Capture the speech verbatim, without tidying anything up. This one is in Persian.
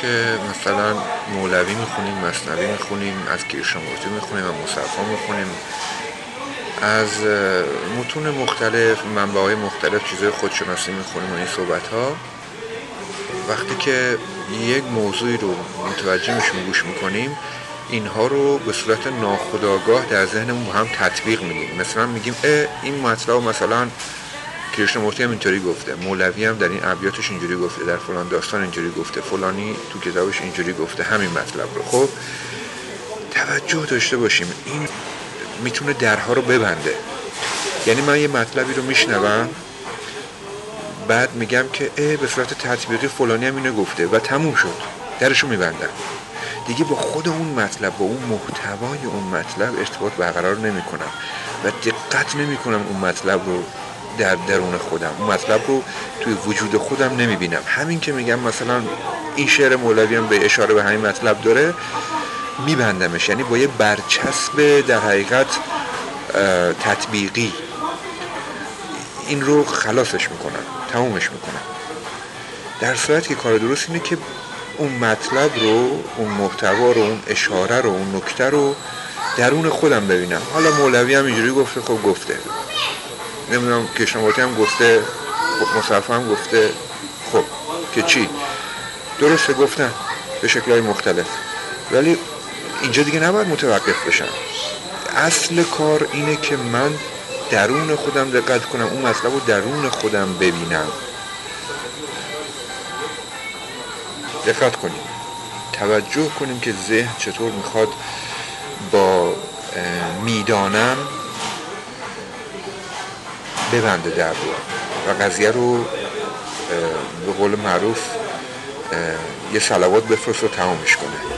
که مثلا مولوی میخونیم، مثنوی میخونیم، از کریشنامورتی میخونیم، از مصطفی میخونیم، از متون مختلف، منبع‌های مختلف چیزای خودشناسی میخونیم و این صحبت ها، وقتی که یک موضوعی رو متوجه میشیم گوش میکنیم، اینها رو به صورت ناخودآگاه در ذهنمون با هم تطبیق میدیم. مثلا میگیم اه این مطلب مثلا کریشنامورتی هم اینطوری گفته، مولوی هم در این ابیاتش اینجوری گفته، در فلان داستان اینجوری گفته، فلانی تو کتابش اینجوری گفته همین مطلب رو. خب توجه داشته باشیم، این میتونه درها رو ببنده. یعنی من یه مطلبی رو میشنوم، بعد میگم که اه به صورت تطبیقی فلانی هم اینو گفته و تموم شد، درشو میبندم. دیگه با خود اون مطلب، با اون محتوای اون مطلب ارتباط برقرار نمی کنم و دقت نمی کنم اون مطلب رو در درون خودم، اون مطلب رو توی وجود خودم نمی بینم. همین که میگم مثلا این شعر مولوی هم به اشاره به همین مطلب داره، میبندمش. یعنی با یه برچسب در حقیقت تطبیقی این رو خلاصش میکنم، تمومش میکنم. در صورتی که کار درست اینه که اون مطلب رو، اون محتوا رو، اون اشاره رو، اون نکته رو درون خودم ببینم. حالا مولوی هم اینجوری گفته، خب گفته، نمیدونم کریشنامورتی هم گفته، خب مصطفی هم گفته، خب که چی؟ درسته گفتن به شکل‌های مختلف، ولی اینجا دیگه نباید متوقف بشم. اصل کار اینه که من درون خودم دقت کنم، اون مطلب رو درون خودم ببینم. دقت کنیم، توجه کنیم که ذهن چطور میخواد با میدانم ببنده در رو و قضیه رو به قول معروف یه صلوات بفرست و تمامش کنه.